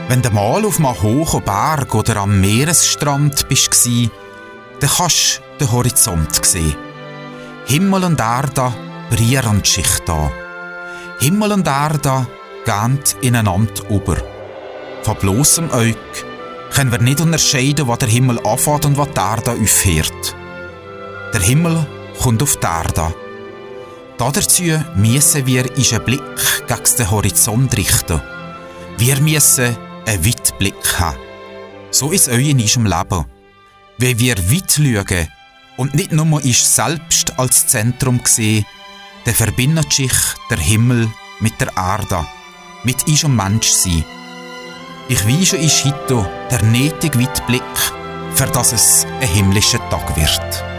Wenn du mal auf einem hohen Berg oder am Meeresstrand bist, dann kannst du den Horizont sehen. Himmel und Erde berühren sich da. Himmel und Erde gehen ineinander über. Von bloßem Auge können wir nicht unterscheiden, wo der Himmel anfängt und wo die Erde aufhört. Der Himmel kommt auf die Erde. Dazu müssen wir unseren Blick gegen den Horizont richten. Wir müssen einen Weitblick haben. So ist es auch in unserem Leben. Wenn wir weit schauen und nicht nur uns selbst als Zentrum sehen, dann verbindet sich der Himmel mit der Erde, mit unserem Menschsein. Ich wünsche euch heute den nötigen Weitblick, für dass es ein himmlischer Tag wird.